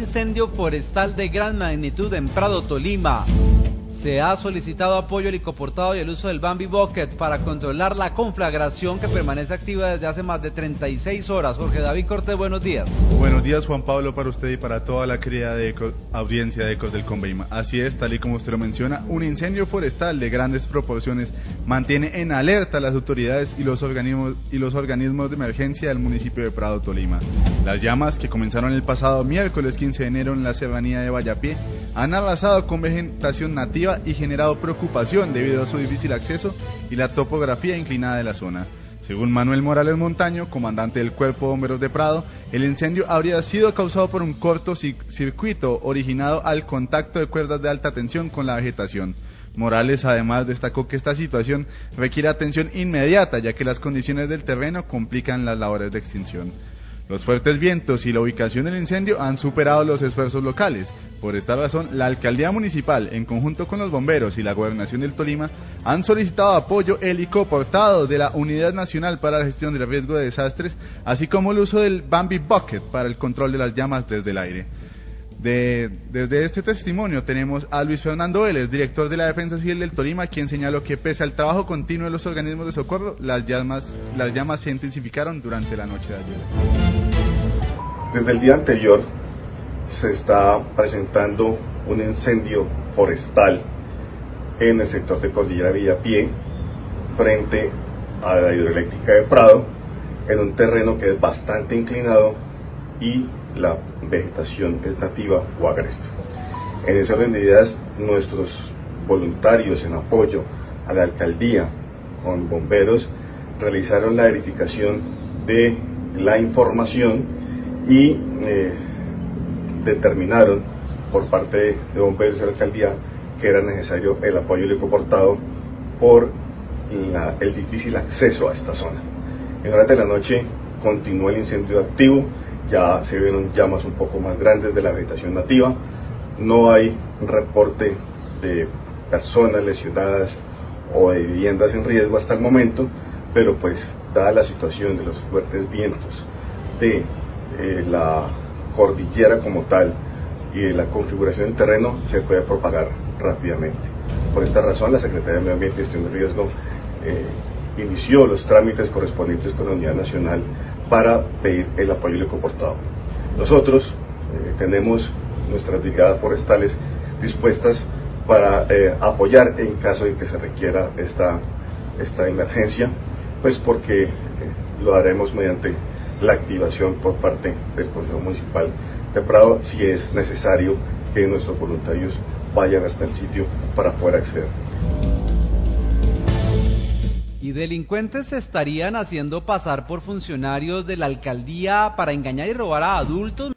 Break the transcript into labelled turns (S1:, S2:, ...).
S1: incendio forestal de gran magnitud en Prado, Tolima. Se ha solicitado apoyo helicoportado y el uso del Bambi Bucket para controlar la conflagración que permanece activa desde hace más de 36 horas. Jorge David Cortés, buenos días.
S2: Buenos días, Juan Pablo, para usted y para toda la querida audiencia de Ecos del Conveima. Así es, tal y como usted lo menciona, un incendio forestal de grandes proporciones mantiene en alerta a las autoridades y los organismos de emergencia del municipio de Prado, Tolima. Las llamas, que comenzaron el pasado miércoles 15 de enero en la serranía de Vallapié, han arrasado con vegetación nativa y generado preocupación debido a su difícil acceso y la topografía inclinada de la zona. Según Manuel Morales Montaño, comandante del Cuerpo de Bomberos de Prado, el incendio habría sido causado por un cortocircuito originado al contacto de cuerdas de alta tensión con la vegetación. Morales además destacó que esta situación requiere atención inmediata, ya que las condiciones del terreno complican las labores de extinción. Los fuertes vientos y la ubicación del incendio han superado los esfuerzos locales. Por esta razón, la alcaldía municipal, en conjunto con los bomberos y la gobernación del Tolima, han solicitado apoyo helicoportado de la Unidad Nacional para la Gestión del Riesgo de Desastres, así como el uso del Bambi Bucket para el control de las llamas desde el aire. Desde este testimonio tenemos a Luis Fernando Vélez, director de la Defensa Civil del Tolima, quien señaló que pese al trabajo continuo de los organismos de socorro, las llamas se intensificaron durante la noche de ayer.
S3: Desde el día anterior se está presentando un incendio forestal en el sector de Cordillera Vallapié, frente a la hidroeléctrica de Prado, en un terreno que es bastante inclinado y la vegetación es nativa o agreste. En ese orden de ideas, nuestros voluntarios en apoyo a la alcaldía con bomberos realizaron la verificación de la información y determinaron por parte de bomberos de la alcaldía que era necesario el apoyo helicoportado por el difícil acceso a esta zona. En horas de la noche continuó el incendio activo, ya se vieron llamas un poco más grandes de la vegetación nativa, no hay reporte de personas lesionadas o de viviendas en riesgo hasta el momento, pero pues dada la situación de los fuertes vientos de la cordillera como tal y de la configuración del terreno, se puede propagar rápidamente. Por esta razón, la Secretaría de Medio Ambiente y Gestión de Riesgo inició los trámites correspondientes con la Unidad Nacional para pedir el apoyo helicoportado. Nosotros tenemos nuestras brigadas forestales dispuestas para apoyar en caso de que se requiera esta emergencia, pues porque lo haremos mediante la activación por parte del Consejo Municipal de Prado si es necesario que nuestros voluntarios vayan hasta el sitio para poder acceder.
S1: ¿Y delincuentes se estarían haciendo pasar por funcionarios de la alcaldía para engañar y robar a adultos?